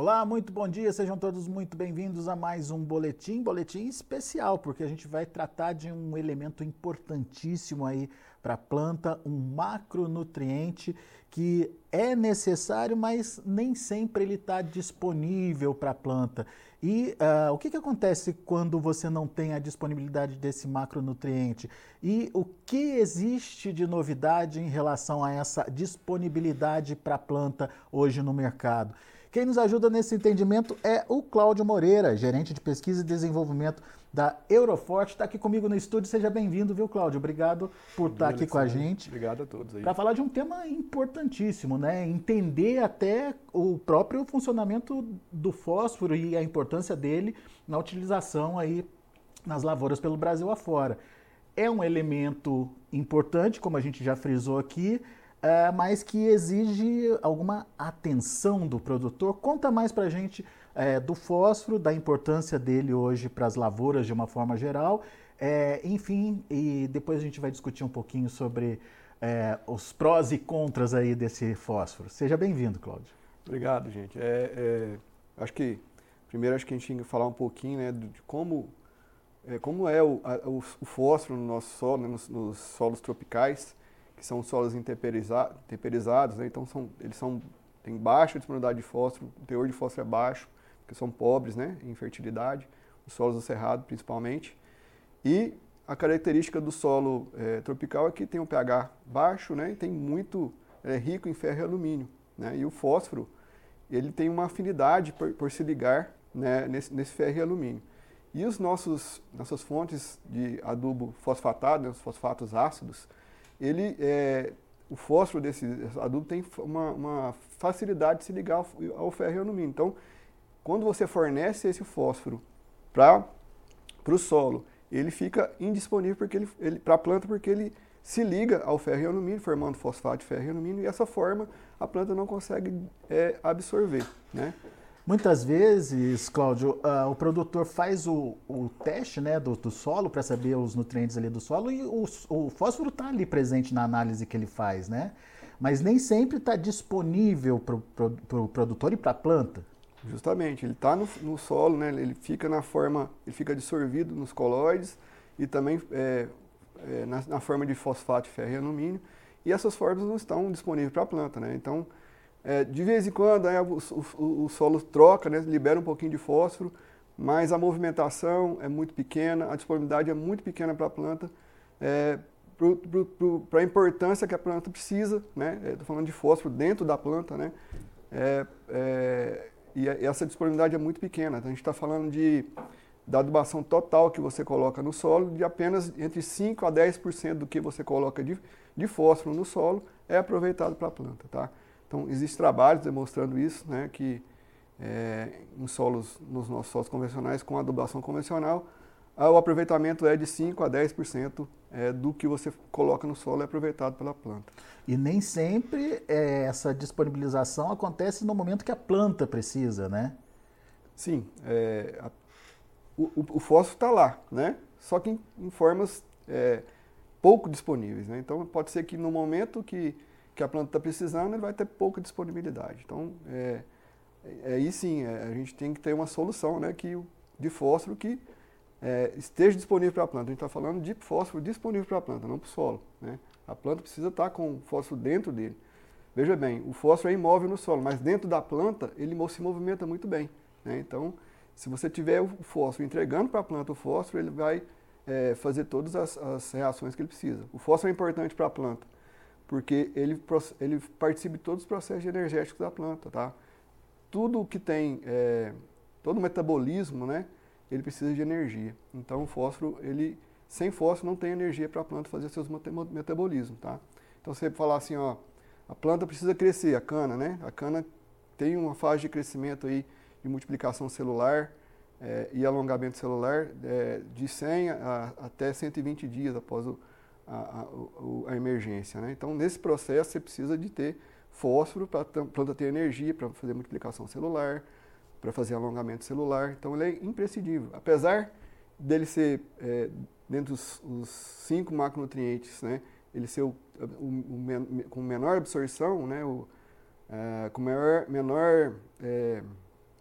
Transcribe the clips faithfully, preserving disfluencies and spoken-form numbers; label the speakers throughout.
Speaker 1: Olá, muito bom dia, sejam todos muito bem-vindos a mais um boletim, boletim especial, porque a gente vai tratar de um elemento importantíssimo aí para a planta, um macronutriente que é necessário, mas nem sempre ele está disponível para a planta. E uh, o que, que acontece quando você não tem a disponibilidade desse macronutriente? E o que existe de novidade em relação a essa disponibilidade para a planta hoje no mercado? Quem nos ajuda nesse entendimento é o Cláudio Moreira, gerente de pesquisa e desenvolvimento da Euroforte. Está aqui comigo no estúdio. Seja bem-vindo, viu, Cláudio? Obrigado por
Speaker 2: Bom
Speaker 1: estar
Speaker 2: dia,
Speaker 1: aqui com a
Speaker 2: Alexandre.
Speaker 1: gente.
Speaker 2: Obrigado a todos aí.
Speaker 1: Para falar de um tema importantíssimo, né? Entender até o próprio funcionamento do fósforo e a importância dele na utilização aí nas lavouras pelo Brasil afora. É um elemento importante, como a gente já frisou aqui, Uh, mas que exige alguma atenção do produtor. Conta mais para a gente uh, do fósforo, da importância dele hoje para as lavouras de uma forma geral, uh, enfim, e depois a gente vai discutir um pouquinho sobre uh, os prós e contras aí desse fósforo. Seja bem-vindo, Cláudio.
Speaker 2: Obrigado, gente. É, é, acho que, primeiro, acho que a gente tinha que falar um pouquinho, né, de como é, como é o, a, o, o fósforo no nosso solo, né, nos, nos solos tropicais, que são solos intemperiza, temperizados, né? Então são, eles são, têm baixa disponibilidade de fósforo, o teor de fósforo é baixo, porque são pobres, né, em fertilidade, os solos do cerrado principalmente. E a característica do solo é, tropical é que tem um pH baixo, né, e tem muito, é rico em ferro e alumínio, né? E o fósforo, ele tem uma afinidade por, por se ligar, né, nesse, nesse ferro e alumínio. E os nossos, nossas fontes de adubo fosfatado, né, os fosfatos ácidos, ele, é, o fósforo desse adubo tem uma, uma facilidade de se ligar ao, ao ferro e ao alumínio. Então, quando você fornece esse fósforo para o solo, ele fica indisponível porque ele, ele, para a planta porque ele se liga ao ferro e ao alumínio, formando fosfato de ferro e alumínio, e dessa forma a planta não consegue é, absorver, né?
Speaker 1: Muitas vezes, Cláudio, uh, o produtor faz o, o teste, né, do, do solo para saber os nutrientes ali do solo e o, o fósforo está ali presente na análise que ele faz, né? Mas nem sempre está disponível para o pro, pro produtor e para a planta.
Speaker 2: Justamente, ele está no, no solo, né, ele fica na forma, ele fica dissolvido nos colóides e também é, é, na, na forma de fosfato de ferro e alumínio, e essas formas não estão disponíveis para a planta, né? Então, É, de vez em quando aí, o, o, o solo troca, né, libera um pouquinho de fósforo, mas a movimentação é muito pequena, a disponibilidade é muito pequena para a planta, é, para a importância que a planta precisa, né? Estou falando de fósforo dentro da planta, né? É, é, e essa disponibilidade é muito pequena. Então, a gente está falando de, da adubação total que você coloca no solo, de apenas entre cinco a dez por cento do que você coloca de, de fósforo no solo é aproveitado para a planta, tá? Então, existem trabalhos demonstrando isso, né, que é, em solos, nos nossos solos convencionais, com adubação convencional, o aproveitamento é de cinco a dez por cento é, do que você coloca no solo é aproveitado pela planta.
Speaker 1: E nem sempre é, essa disponibilização acontece no momento que a planta precisa, né?
Speaker 2: Sim, é, a, o, o fósforo está lá, né, só que em, em formas é, pouco disponíveis, né? Então, pode ser que no momento que que a planta está precisando, ele vai ter pouca disponibilidade. Então, é, é, aí sim, é, a gente tem que ter uma solução, né, que, de fósforo que é, esteja disponível para a planta. A gente está falando de fósforo disponível para a planta, não para o solo, né? A planta precisa estar com o fósforo dentro dele. Veja bem, o fósforo é imóvel no solo, mas dentro da planta ele se movimenta muito bem, né? Então, se você tiver o fósforo entregando para a planta o fósforo, ele vai é, fazer todas as, as reações que ele precisa. O fósforo é importante para a planta, porque ele, ele participa de todos os processos energéticos da planta, tá? Tudo que tem, é, todo o metabolismo, né, ele precisa de energia. Então, o fósforo, ele, sem fósforo não tem energia para a planta fazer seus metabolismos, tá? Então, você falar assim, ó, a planta precisa crescer, a cana, né? A cana tem uma fase de crescimento aí, de multiplicação celular é, e alongamento celular é, de cem a, até cento e vinte dias após o A, a, a emergência, né? Então, nesse processo, você precisa de ter fósforo para a planta ter energia para fazer multiplicação celular, para fazer alongamento celular. Então, ele é imprescindível. Apesar dele ser, é, dentro dos os cinco macronutrientes, né, ele ser o, o, o, com menor absorção, né, o, é, com menor, menor é,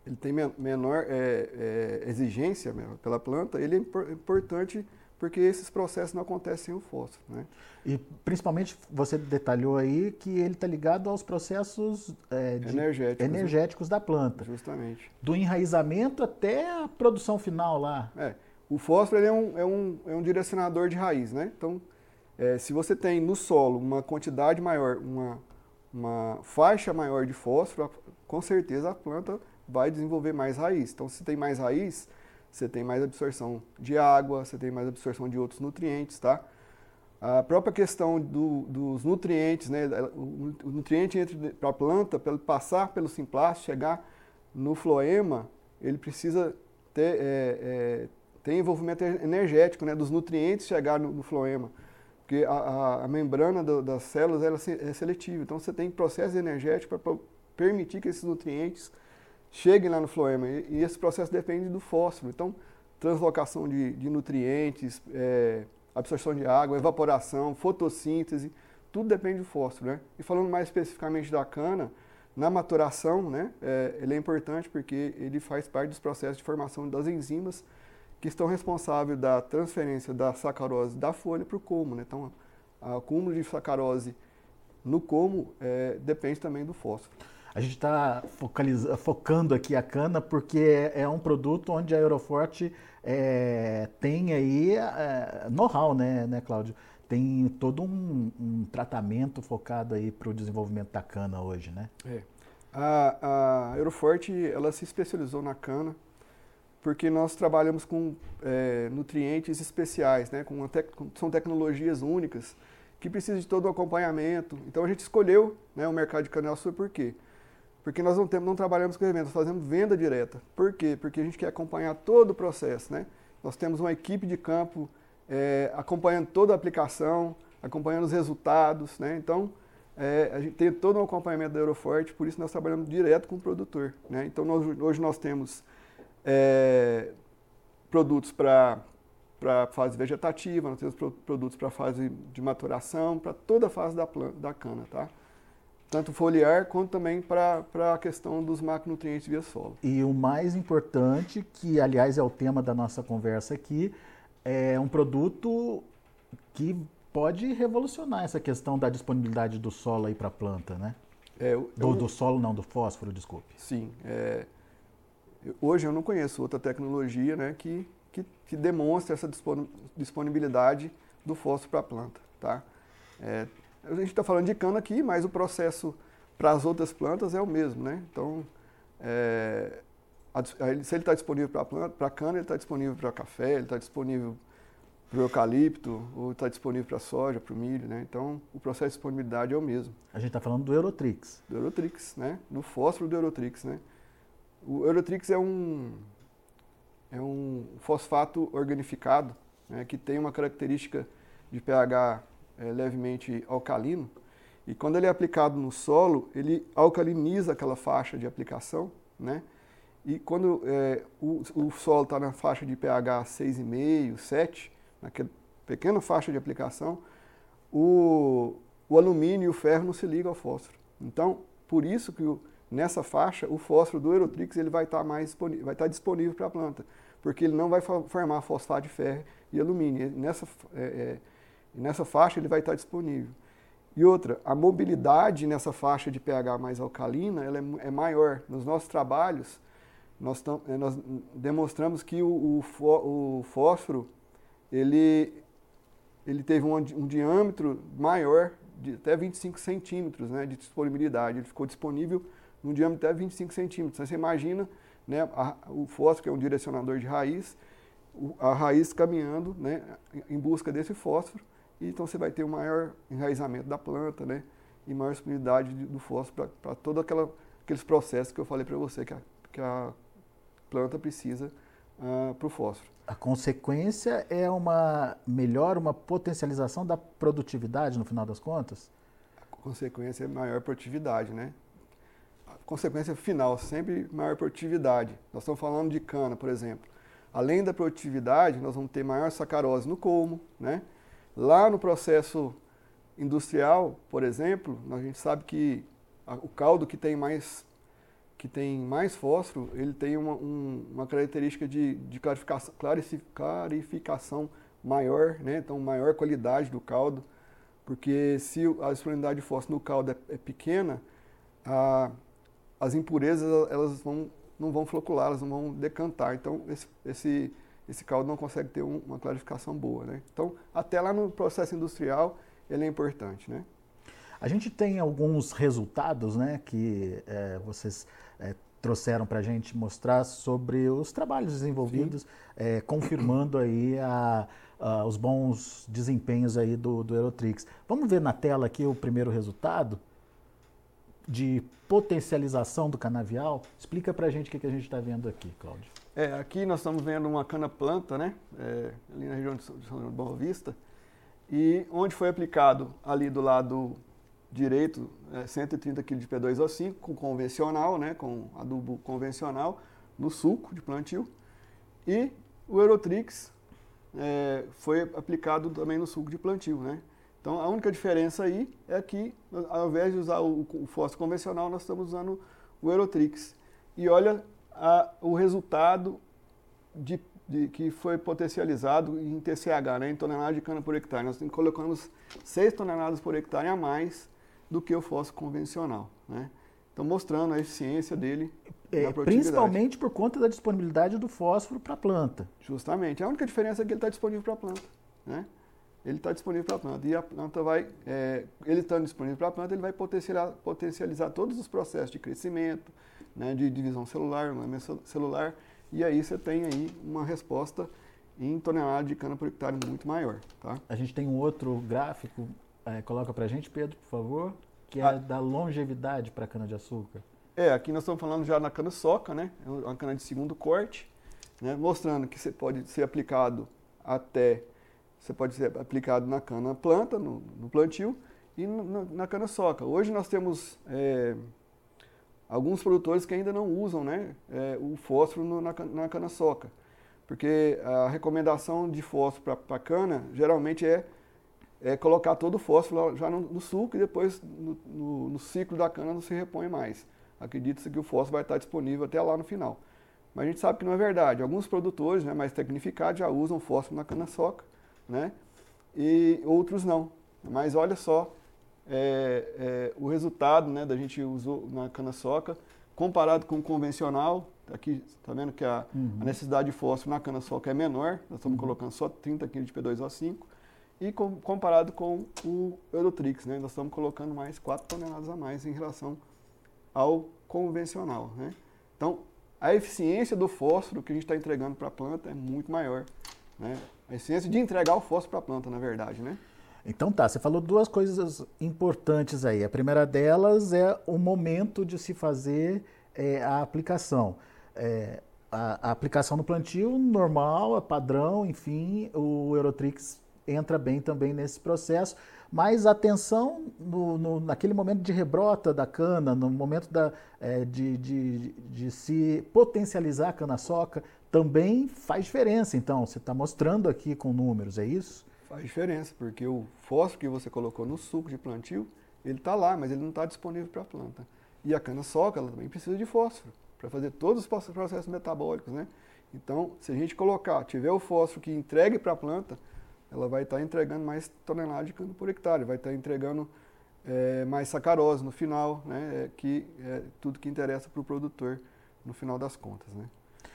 Speaker 2: ele tem men menor é, é, exigência pela planta, ele é impor importante porque esses processos não acontecem sem o fósforo, né?
Speaker 1: E principalmente você detalhou aí que ele está ligado aos processos é, de
Speaker 2: energéticos,
Speaker 1: energéticos
Speaker 2: né?
Speaker 1: da planta.
Speaker 2: Justamente.
Speaker 1: Do enraizamento até a produção final lá.
Speaker 2: É, o fósforo ele é, um, é, um, é um direcionador de raiz, né? Então, é, se você tem no solo uma quantidade maior, uma, uma faixa maior de fósforo, com certeza a planta vai desenvolver mais raiz. Então, se tem mais raiz, você tem mais absorção de água, você tem mais absorção de outros nutrientes, tá? A própria questão do, dos nutrientes, né? O, o nutriente para a planta, para ele passar pelo simplast, chegar no floema, ele precisa ter, é, é, ter envolvimento energético, né? Dos nutrientes chegar no, no floema. Porque a, a, a membrana do, das células ela é seletiva. Então você tem processo energético para permitir que esses nutrientes cheguem lá no floema. E, e esse processo depende do fósforo. Então, translocação de, de nutrientes, é, absorção de água, evaporação, fotossíntese, tudo depende do fósforo, né? E falando mais especificamente da cana, na maturação, né, é, ele é importante porque ele faz parte dos processos de formação das enzimas que estão responsáveis da transferência da sacarose da folha para o colmo, né? Então, o acúmulo de sacarose no colmo é, depende também do fósforo.
Speaker 1: A gente está focando aqui a cana porque é, é um produto onde a Aeroforte é, tem aí é, know-how, né, né, Cláudio? Tem todo um, um tratamento focado aí para o desenvolvimento da cana hoje, né? É.
Speaker 2: A, a Aeroforte, ela se especializou na cana porque nós trabalhamos com é, nutrientes especiais, né? Com tec são tecnologias únicas que precisam de todo o acompanhamento. Então a gente escolheu, né, o mercado de cana-de-açúcar por quê? Porque nós não, temos, não trabalhamos com eventos, nós fazemos venda direta. Por quê? Porque a gente quer acompanhar todo o processo, né? Nós temos uma equipe de campo é, acompanhando toda a aplicação, acompanhando os resultados, né? Então, é, a gente tem todo um acompanhamento da Aeroforte, por isso nós trabalhamos direto com o produtor, né? Então, nós, hoje nós temos é, produtos para para fase vegetativa, nós temos produtos para fase de maturação, para toda a fase da, planta, da cana, tá? Tanto foliar, quanto também para a questão dos macronutrientes via solo.
Speaker 1: E o mais importante, que aliás é o tema da nossa conversa aqui, é um produto que pode revolucionar essa questão da disponibilidade do solo aí para a planta, né? É, eu, do, do solo não, do fósforo, desculpe.
Speaker 2: Sim. É, hoje eu não conheço outra tecnologia, né, que, que, que demonstre essa disponibilidade do fósforo para a planta, tá? É, a gente está falando de cana aqui, mas o processo para as outras plantas é o mesmo, né? Então, é, a, se ele está disponível para a planta, para a cana, ele está disponível para café, ele está disponível para o eucalipto, ou está disponível para a soja, para o milho, né? Então, o processo de disponibilidade é o mesmo.
Speaker 1: A gente está falando do Eurotrix.
Speaker 2: Do Eurotrix, né? Do fósforo do Eurotrix, né? O Eurotrix é um, é um fosfato organificado, né, que tem uma característica de pH É, levemente alcalino, e quando ele é aplicado no solo, ele alcaliniza aquela faixa de aplicação, né? E quando é, o, o solo está na faixa de pH seis vírgula cinco, sete, naquela pequena faixa de aplicação, o, o alumínio e o ferro não se ligam ao fósforo. Então, por isso que o, nessa faixa, o fósforo do Eurotrix ele vai estar mais disponível, vai estar disponível para a planta, porque ele não vai formar fosfato de ferro e alumínio. Nessa é, é, E nessa faixa ele vai estar disponível. E outra, a mobilidade nessa faixa de pH mais alcalina ela é, é maior. Nos nossos trabalhos, nós, tam, nós demonstramos que o, o, o fósforo ele, ele teve um, um diâmetro maior, de até vinte e cinco centímetros, né, de disponibilidade. Ele ficou disponível num diâmetro de até vinte e cinco centímetros. Então, você imagina, né, a, o fósforo, que é um direcionador de raiz, a raiz caminhando, né, em busca desse fósforo. Então você vai ter um maior enraizamento da planta, né? E maior disponibilidade do fósforo para todos aqueles processos que eu falei para você que a, que a planta precisa uh, para o fósforo.
Speaker 1: A consequência é uma melhor, uma potencialização da produtividade no final das contas?
Speaker 2: A consequência é maior produtividade, né? A consequência final, sempre maior produtividade. Nós estamos falando de cana, por exemplo. Além da produtividade, nós vamos ter maior sacarose no colmo, né? Lá no processo industrial, por exemplo, a gente sabe que a, o caldo que tem mais, que tem mais fósforo, ele tem uma, um, uma característica de, de clarificação, clarificação maior, né? Então maior qualidade do caldo, porque se a disponibilidade de fósforo no caldo é, é pequena, a, as impurezas elas vão, não vão flocular, elas não vão decantar, então esse, esse, esse caldo não consegue ter um, uma clarificação boa, né? Então até lá no processo industrial ele é importante, né?
Speaker 1: A gente tem alguns resultados, né, que é, vocês é, trouxeram para a gente mostrar sobre os trabalhos desenvolvidos, é, confirmando aí a, a, os bons desempenhos aí do, do Aerotrix. Vamos ver na tela aqui o primeiro resultado de potencialização do canavial. Explica para a gente o que, que a gente está vendo aqui, Cláudio.
Speaker 2: É, aqui nós estamos vendo uma cana-planta, né, é, ali na região de São João de Boa Vista, e onde foi aplicado ali do lado direito, é, cento e trinta quilos de P dois O cinco, com convencional, né, com adubo convencional, no suco de plantio. E o Aerotrix é, foi aplicado também no suco de plantio, né. Então a única diferença aí é que, ao invés de usar o, o fósforo convencional, nós estamos usando o Aerotrix. E olha a, o resultado de, de, que foi potencializado em T C H, né, em toneladas de cana por hectare. Nós colocamos seis toneladas por hectare a mais do que o fósforo convencional, né? Então mostrando a eficiência dele
Speaker 1: é,
Speaker 2: na produtividade.
Speaker 1: Principalmente por conta da disponibilidade do fósforo para a planta.
Speaker 2: Justamente. A única diferença é que ele está disponível para a planta, né? Ele está disponível para a planta. E a planta vai, é, ele estando disponível para a planta, ele vai potencializar, potencializar todos os processos de crescimento, né, de divisão celular, armazenamento celular, e aí você tem aí uma resposta em tonelada de cana por hectare muito maior, tá?
Speaker 1: A gente tem um outro gráfico, é, coloca para a gente, Pedro, por favor, que é
Speaker 2: ah.
Speaker 1: da longevidade para a cana-de-açúcar.
Speaker 2: É, aqui nós estamos falando já na cana-soca, né? É uma cana de segundo corte, né? Mostrando que você pode ser aplicado até, você pode ser aplicado na cana-planta, no, no plantio, e no, na cana-soca. Hoje nós temos é, alguns produtores que ainda não usam, né, é, o fósforo no, na, na cana-soca, porque a recomendação de fósforo para a cana geralmente é, é colocar todo o fósforo já no, no suco e depois no, no, no ciclo da cana não se repõe mais. Acredita-se que o fósforo vai estar disponível até lá no final. Mas a gente sabe que não é verdade. Alguns produtores, né, mais tecnificados já usam fósforo na cana-soca, né, e outros não. Mas olha só, É, é, o resultado, né, da gente usou na cana-soca, comparado com o convencional, aqui está vendo que a, uhum. a necessidade de fósforo na cana-soca é menor, nós estamos uhum. colocando só trinta quilos de P dois O cinco, e com, comparado com o Aerotrix, né, nós estamos colocando mais quatro toneladas a mais em relação ao convencional, né. Então, a eficiência do fósforo que a gente está entregando para a planta é muito maior, né, a eficiência de entregar o fósforo para a planta, na verdade, né.
Speaker 1: Então tá, você falou duas coisas importantes aí. A primeira delas é o momento de se fazer é, a aplicação. É, a, a aplicação no plantio normal, é padrão, enfim, o Aerotrix entra bem também nesse processo, mas atenção no, no, naquele momento de rebrota da cana, no momento da, é, de, de, de se potencializar a cana-soca, também faz diferença. Então, você está mostrando aqui com números, é isso?
Speaker 2: Faz diferença, porque o fósforo que você colocou no suco de plantio, ele está lá, mas ele não está disponível para a planta. E a cana-soca, ela também precisa de fósforo, para fazer todos os processos metabólicos, né? Então, se a gente colocar, tiver o fósforo que entregue para a planta, ela vai estar tá entregando mais toneladas de cana por hectare, vai estar tá entregando é, mais sacarose no final, né? É, que é tudo que interessa para o produtor no final das contas, né?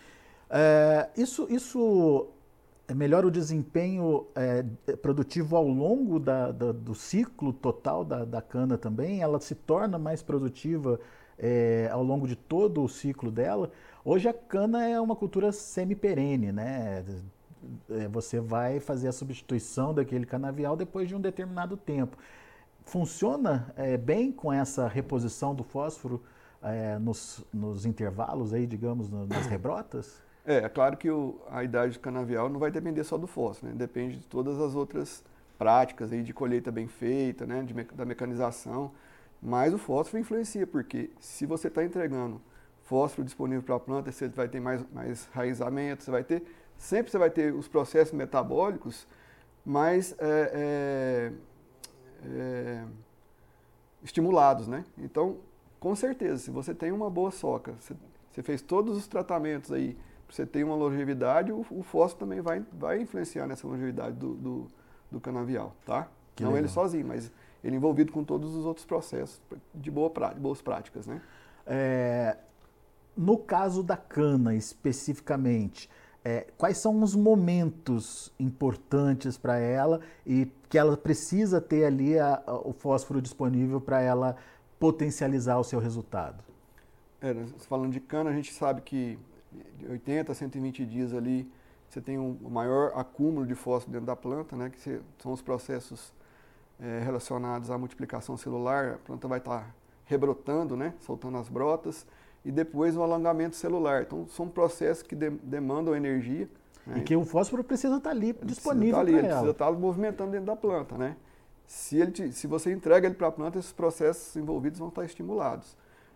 Speaker 1: É, isso... isso... melhora o desempenho é, produtivo ao longo da, da, do ciclo total da, da cana também? Ela se torna mais produtiva é, ao longo de todo o ciclo dela? Hoje a cana é uma cultura semi-perene, né? É, você vai fazer a substituição daquele canavial depois de um determinado tempo. Funciona é, bem com essa reposição do fósforo é, nos, nos intervalos, aí, digamos, nas rebrotas?
Speaker 2: É, é claro que o, a idade do canavial não vai depender só do fósforo, né? Depende de todas as outras práticas aí de colheita bem feita, né? De, da mecanização, mas o fósforo influencia, porque se você está entregando fósforo disponível para a planta, você vai ter mais, mais raizamento, você vai ter, sempre você vai ter os processos metabólicos mais é, é, é, estimulados, né? Então, Com certeza, se você tem uma boa soca, você, você fez todos os tratamentos aí, você tem uma longevidade, o, o fósforo também vai, vai influenciar nessa longevidade do, do, do canavial, tá?
Speaker 1: Que
Speaker 2: Não
Speaker 1: legal.
Speaker 2: ele sozinho, mas ele envolvido com todos os outros processos de boa, boas práticas, né?
Speaker 1: É, no caso da cana, especificamente, é, quais são os momentos importantes para ela e que ela precisa ter ali a, a, o fósforo disponível para ela potencializar o seu resultado?
Speaker 2: É, falando de cana, a gente sabe que de oitenta a cento e vinte dias ali, você tem um maior acúmulo de fósforo dentro da planta, né? Que são os processos é, relacionados à multiplicação celular. A planta vai estar rebrotando, né? Soltando as brotas. E depois o alongamento celular. Então, são processos que de, demandam energia. Né?
Speaker 1: E que o fósforo precisa estar ali
Speaker 2: ele
Speaker 1: disponível
Speaker 2: para
Speaker 1: ela.
Speaker 2: Ele precisa estar movimentando dentro da planta, né? Se, ele te, se você entrega ele para a planta, esses processos envolvidos vão estar estimulados.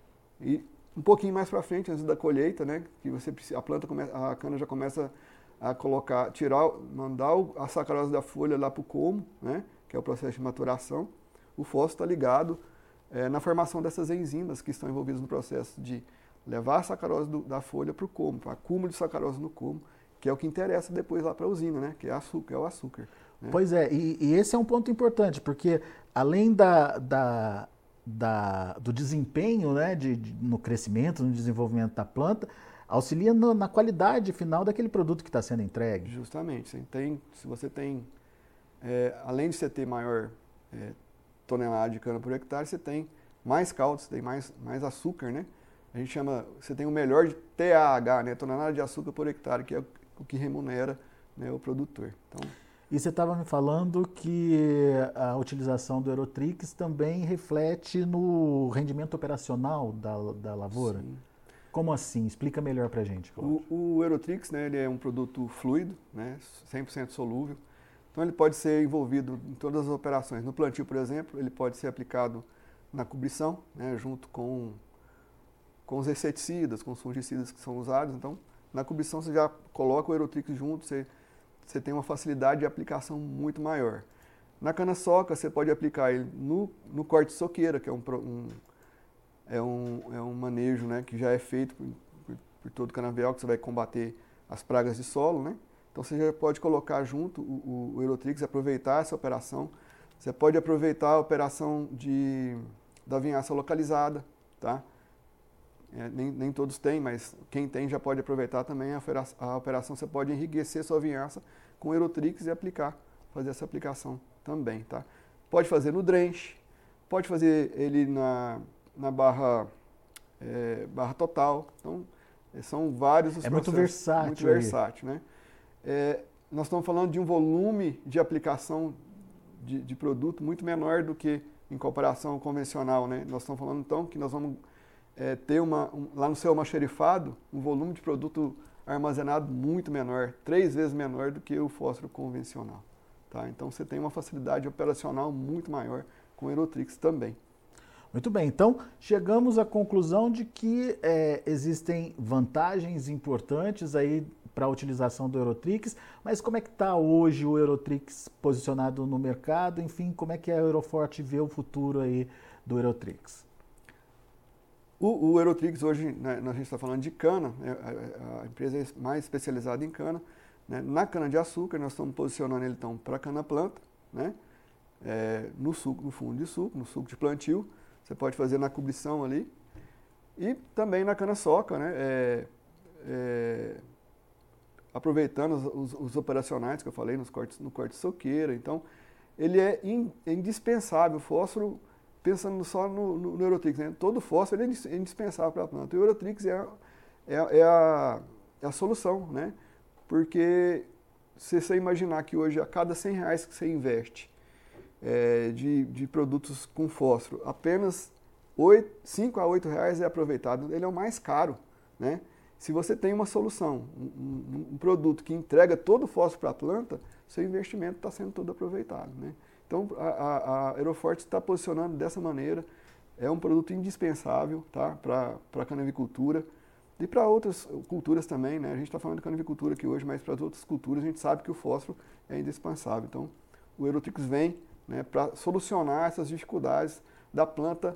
Speaker 2: E um pouquinho mais para frente, antes da colheita, né? Que você, a planta, come, a cana já começa a colocar, tirar, mandar a sacarose da folha lá para o como, né? Que é o processo de maturação. O fósforo está ligado É, na formação dessas enzimas que estão envolvidas no processo de levar a sacarose do, da folha para o como, para o acúmulo de sacarose no como, que é o que interessa depois lá para a usina, né? Que é, açúcar, é o açúcar. Né?
Speaker 1: Pois é, e, e esse é um ponto importante, porque além da, da, da, do desempenho, né, de, de, no crescimento, no desenvolvimento da planta, auxilia no, na qualidade final daquele produto que está sendo entregue.
Speaker 2: Justamente. Você tem, se você tem, é, além de você ter maior é, tonelada de cana por hectare, você tem mais caldo, você tem mais, mais açúcar, né? A gente chama, você tem o melhor de T A H, né? Tonelada de açúcar por hectare, que é o que remunera, né, o produtor. Então,
Speaker 1: e você estava me falando que a utilização do Aerotrix também reflete no rendimento operacional da, da lavoura?
Speaker 2: Sim.
Speaker 1: Como assim? Explica melhor para a gente, Cláudio.
Speaker 2: O, o Aerotrix, né, ele é um produto fluido, né, cem por cento solúvel. Então ele pode ser envolvido em todas as operações. No plantio, por exemplo, ele pode ser aplicado na cobrição, né, junto com, com os inseticidas, com os fungicidas que são usados. Então, na cobrição você já coloca o Aerotrix junto, você, você tem uma facilidade de aplicação muito maior. Na cana-soca, você pode aplicar ele no, no corte de soqueira, que é um, um, é um, é um manejo, né, que já é feito por, por, por todo o canavial, que você vai combater as pragas de solo, né? Então você já pode colocar junto o, o Aerotrix e aproveitar essa operação. Você pode aproveitar a operação de, da vinhaça localizada, tá? É, nem, nem todos têm, mas quem tem já pode aproveitar também a operação, a operação. Você pode enriquecer sua vinhaça com o Aerotrix e aplicar, fazer essa aplicação também, tá? Pode fazer no drenche, pode fazer ele na, na barra, é, barra total. Então, são vários os
Speaker 1: é
Speaker 2: processos.
Speaker 1: Muito versátil.
Speaker 2: Muito versátil, né? É, nós estamos falando de um volume de aplicação de, de produto muito menor do que em comparação convencional, né? Nós estamos falando então que nós vamos é, ter uma, um, lá no seu almoxarifado um volume de produto armazenado muito menor, três vezes menor do que o fósforo convencional. Tá? Então você tem uma facilidade operacional muito maior com o Aerotrix também.
Speaker 1: Muito bem, então chegamos à conclusão de que é, existem vantagens importantes aí para a utilização do Aerotrix, mas como é que está hoje o Aerotrix posicionado no mercado? Enfim, como é que a Aeroforte vê o futuro aí do Aerotrix?
Speaker 2: O, o Aerotrix hoje, né, a gente está falando de cana, né, a, a empresa é mais especializada em cana. Né, na cana-de-açúcar, nós estamos posicionando ele então para cana-planta, né, é, no, suco, no fundo de suco, no suco de plantio. Você pode fazer na cobrição ali. E também na cana-soca, né, é, é, aproveitando os, os, os operacionais que eu falei nos cortes, no corte de soqueira. Então, ele é, in, é indispensável. O fósforo, pensando só no, no, no Aerotrix, né? Todo fósforo é indispensável para a planta. O Aerotrix é, é, é, a, é a solução, né? Porque se você imaginar que hoje a cada cem reais que você investe é, de, de produtos com fósforo, apenas cinco a oito reais é aproveitado. Ele é o mais caro, né? Se você tem uma solução, um, um, um produto que entrega todo o fósforo para a planta, seu investimento está sendo todo aproveitado, né? Então, a, a, a Aeroforte está posicionando dessa maneira. É um produto indispensável, tá, para a canavicultura e para outras culturas também, né? A gente está falando de canavicultura aqui hoje, mas para as outras culturas a gente sabe que o fósforo é indispensável. Então, o Aerotrix vem, né, para solucionar essas dificuldades da planta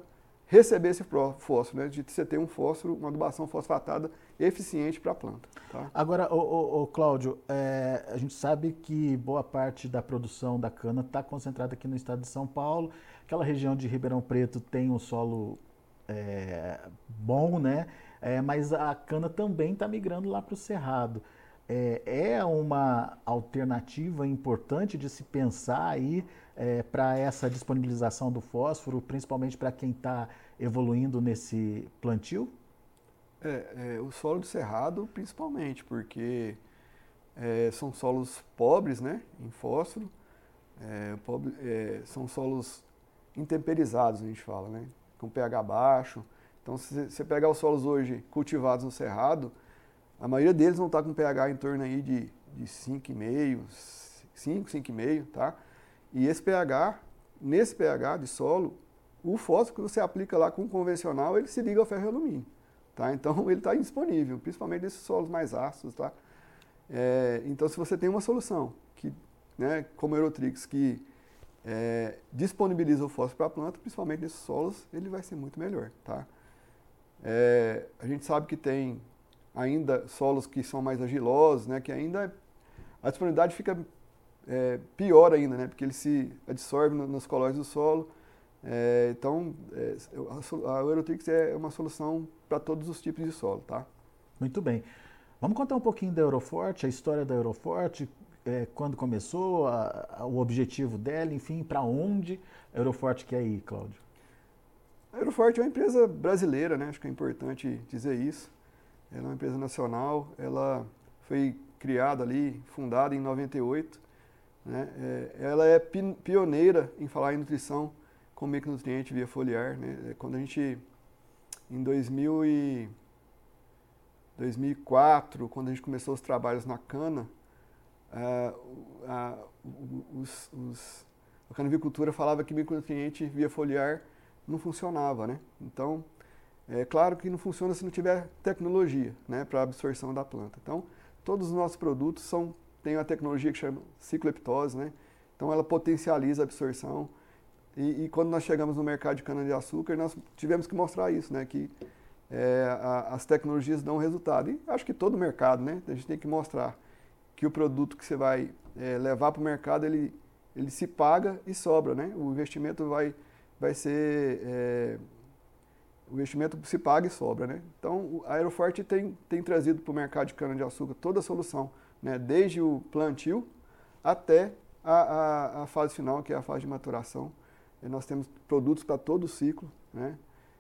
Speaker 2: receber esse fósforo, né, de você ter um fósforo, uma adubação fosfatada eficiente para a planta. Tá?
Speaker 1: Agora, ô, ô, ô, Cláudio, é, a gente sabe que boa parte da produção da cana está concentrada aqui no estado de São Paulo. Aquela região de Ribeirão Preto tem um solo é, bom, né? É, mas a cana também está migrando lá para o Cerrado. É, é uma alternativa importante de se pensar aí é, para essa disponibilização do fósforo, principalmente para quem está evoluindo nesse plantio?
Speaker 2: É, é, o solo do Cerrado, principalmente, porque é, são solos pobres, né, em fósforo, é, pobre, é, são solos intemperizados, a gente fala, né, com pH baixo. Então, se você pegar os solos hoje cultivados no Cerrado, a maioria deles não está com pH em torno aí de, de cinco vírgula cinco, cinco, cinco vírgula cinco, tá? E esse pH, nesse pH de solo, o fósforo que você aplica lá com o convencional, ele se liga ao ferro e alumínio. Tá? Então ele está indisponível, principalmente nesses solos mais ácidos. Tá? É, então se você tem uma solução, que, né, como o Aerotrix, que é, disponibiliza o fósforo para a planta, principalmente nesses solos, ele vai ser muito melhor. Tá? É, a gente sabe que tem ainda solos que são mais argilosos, né, que ainda a disponibilidade fica é, pior ainda, né, porque ele se absorve no, nos colóides do solo. É, então, é, a, a Aerotrix é uma solução para todos os tipos de solo, tá?
Speaker 1: Muito bem. Vamos contar um pouquinho da Aeroforte, a história da Aeroforte, é, quando começou, a, a, o objetivo dela, enfim, para onde a Aeroforte quer ir, Cláudio?
Speaker 2: A Aeroforte é uma empresa brasileira, né? Acho que é importante dizer isso. Ela é uma empresa nacional, ela foi criada ali, fundada em noventa e oito, né? É, ela é pioneira em falar em nutrição com micronutriente via foliar, né? Quando a gente, em dois mil e quatro, quando a gente começou os trabalhos na cana, a, a, os, os, a canavicultura falava que micronutriente via foliar não funcionava, né? Então, é claro que não funciona se não tiver tecnologia, né, para a absorção da planta. Então, todos os nossos produtos são, têm uma tecnologia que chama cicloeptose, né? Então, ela potencializa a absorção. E, e quando nós chegamos no mercado de cana-de-açúcar, nós tivemos que mostrar isso, né? Que é, a, as tecnologias dão resultado. E acho que todo mercado, né? A gente tem que mostrar que o produto que você vai é, levar para o mercado, ele, ele se paga e sobra, né? O investimento vai, vai ser... É, o investimento se paga e sobra, né? Então, a Aeroforte tem, tem trazido para o mercado de cana-de-açúcar toda a solução, né? Desde o plantio até a, a, a fase final, que é a fase de maturação. E nós temos produtos para todo o ciclo, né?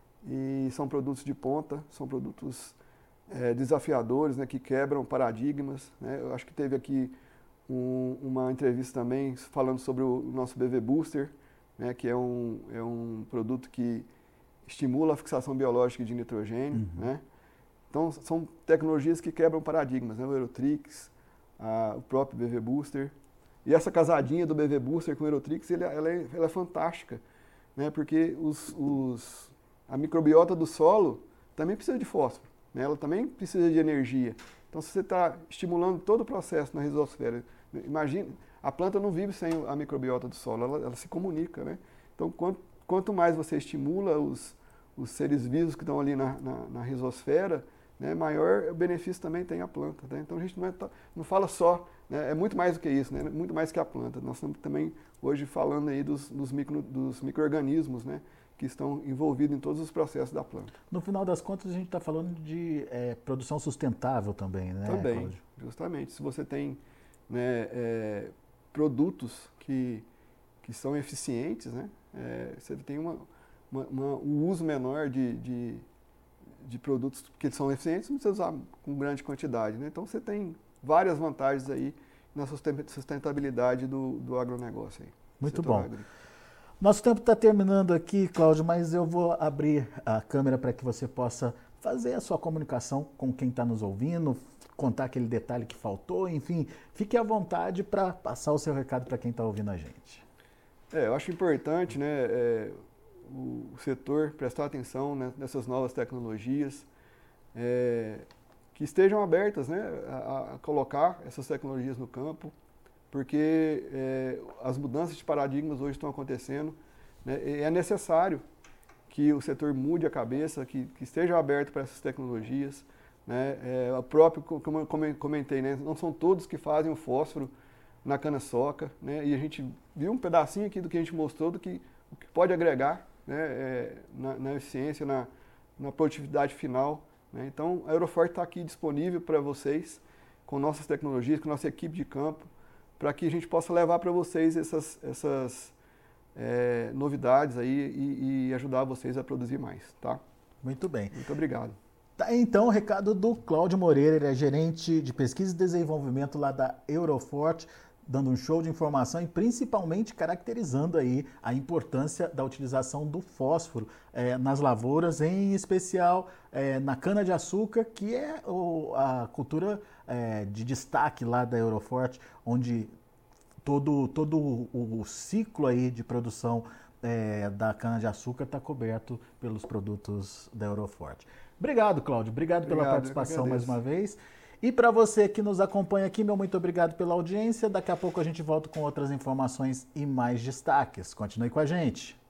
Speaker 2: E são produtos de ponta, são produtos é, desafiadores, né? Que quebram paradigmas, né? Eu acho que teve aqui um, uma entrevista também falando sobre o nosso B V Booster, né? Que é um, é um produto que estimula a fixação biológica de nitrogênio, uhum. né? Então, são tecnologias que quebram paradigmas, né? O Aerotrix, a, o próprio B V Booster. E essa casadinha do B V Booster com o Aerotrix, ele, ela, é, ela é fantástica, né? Porque os, os, a microbiota do solo também precisa de fósforo, né? Ela também precisa de energia. Então, se você está estimulando todo o processo na rizosfera, imagine, a planta não vive sem a microbiota do solo, ela, ela se comunica, né? Então, quanto, quanto mais você estimula os, os seres vivos que estão ali na, na, na rizosfera, né, maior benefício também tem a planta. Né? Então a gente não, é, não fala só, né, é muito mais do que isso, né, muito mais que a planta. Nós estamos também hoje falando aí dos, dos, micro, dos micro-organismos, né, que estão envolvidos em todos os processos da planta.
Speaker 1: No final das contas, a gente está falando de é, produção sustentável também, né,
Speaker 2: Também,
Speaker 1: Cláudio?
Speaker 2: Justamente. Se você tem, né, é, produtos que, que são eficientes, né, é, você tem uma, uma, uma, um uso menor de, de de produtos que são eficientes, não precisa usar com grande quantidade, né? Então você tem várias vantagens aí na sustentabilidade do, do agronegócio aí.
Speaker 1: Muito bom. Agrícola. Nosso tempo está terminando aqui, Cláudio, mas eu vou abrir a câmera para que você possa fazer a sua comunicação com quem está nos ouvindo, contar aquele detalhe que faltou, enfim, fique à vontade para passar o seu recado para quem está ouvindo a gente.
Speaker 2: É, eu acho importante, né, é, o setor prestar atenção, né, nessas novas tecnologias, é, que estejam abertas, né, a, a colocar essas tecnologias no campo, porque é, as mudanças de paradigmas hoje estão acontecendo, né, e é necessário que o setor mude a cabeça, que, que esteja aberto para essas tecnologias. Né? É, o próprio, como eu comentei, né? Não são todos que fazem o fósforo na cana-soca, né? E a gente viu um pedacinho aqui do que a gente mostrou, do que, o que pode agregar, né? É, na, na eficiência, na, na produtividade final. Né? Então, a Aeroforte está aqui disponível para vocês, com nossas tecnologias, com nossa equipe de campo, para que a gente possa levar para vocês essas, essas é, novidades aí e, e ajudar vocês a produzir mais, tá?
Speaker 1: Muito bem.
Speaker 2: Muito obrigado.
Speaker 1: Tá, então, o recado do Cláudio Moreira, ele é gerente de pesquisa e desenvolvimento lá da Aeroforte, dando um show de informação e principalmente caracterizando aí a importância da utilização do fósforo é, nas lavouras, em especial é, na cana-de-açúcar, que é o, a cultura é, de destaque lá da Aeroforte, onde todo, todo o, o ciclo aí de produção é, da cana-de-açúcar está coberto pelos produtos da Aeroforte. Obrigado, Cláudio. Obrigado, obrigado pela participação mais uma vez. E para você que nos acompanha aqui, meu muito obrigado pela audiência. Daqui a pouco a gente volta com outras informações e mais destaques. Continue com a gente.